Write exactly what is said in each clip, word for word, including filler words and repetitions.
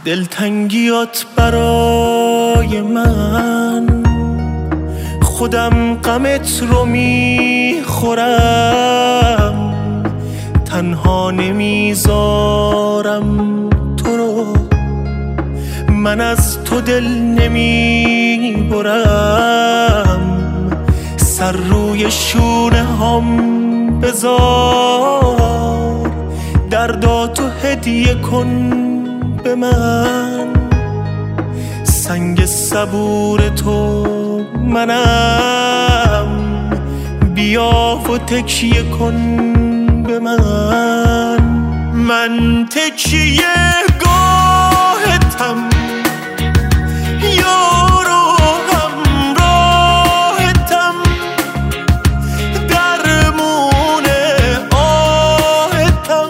دلتنگیات برای من، خودم غمت رو میخورم، تنها نمیذارم تو رو، من از تو دل نمیبرم، سر روی شونه هم بذار، درداتو هدیه کن به من، سنگ صبور تو منم، بیا و تکیه کن به من، من تکیه گاهتم، یار و همراهتم، درمون آهتم،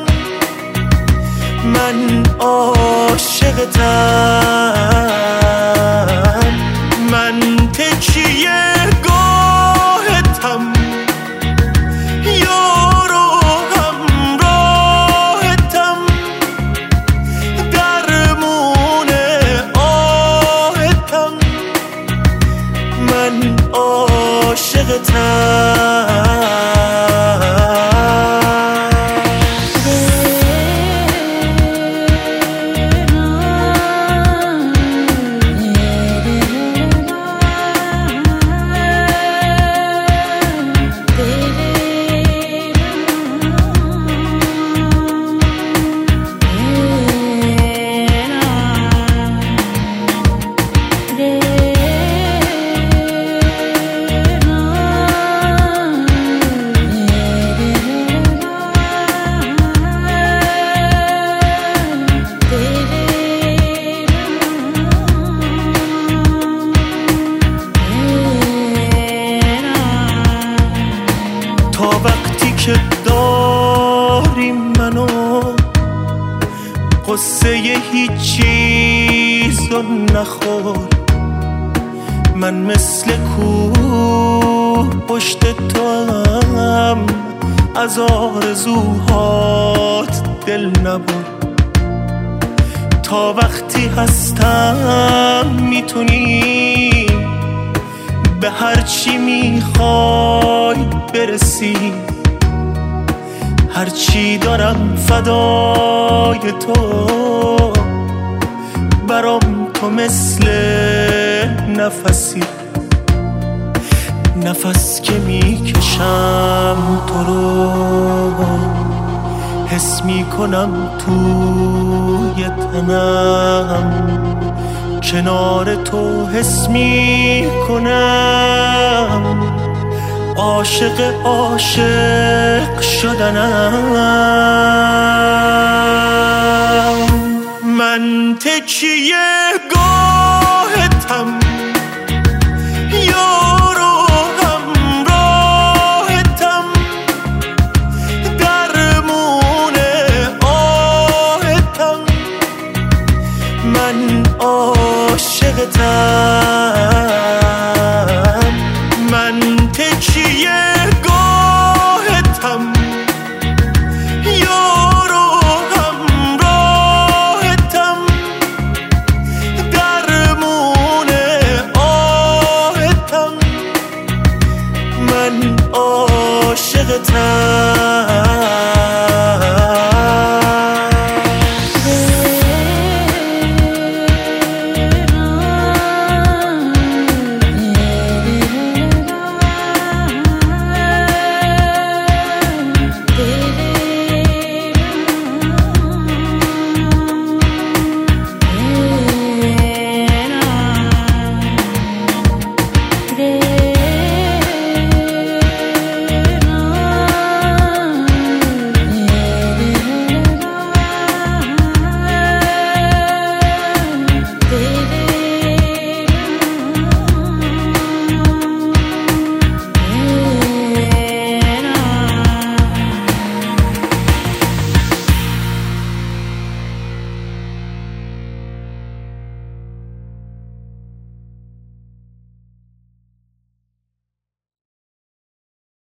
من عاشقتم، من تکیه گاهتم، یار و همراهتم، درمون آهتم، من عاشقتم. تا وقتی که داری منو، قصه هیچ چیزو نخور، من مثل کوه پشت تو هم، از آرزوهات دل نبر، تا وقتی هستم میتونی به هرچی میخوای برسی، هرچی دارم فدای تو، برام تو مثل نفسی، نفس که میکشم تو رو، حس میکنم توی تنم، کنار تو حس میکنم، عاشق عاشق شدنم، من تکیه گاهتم، یار و همراهتم، درمون آهتم، من عاشقتم، من تکیه گاهتم، یار و همراهتم، درمون آهتم، من عاشقتم.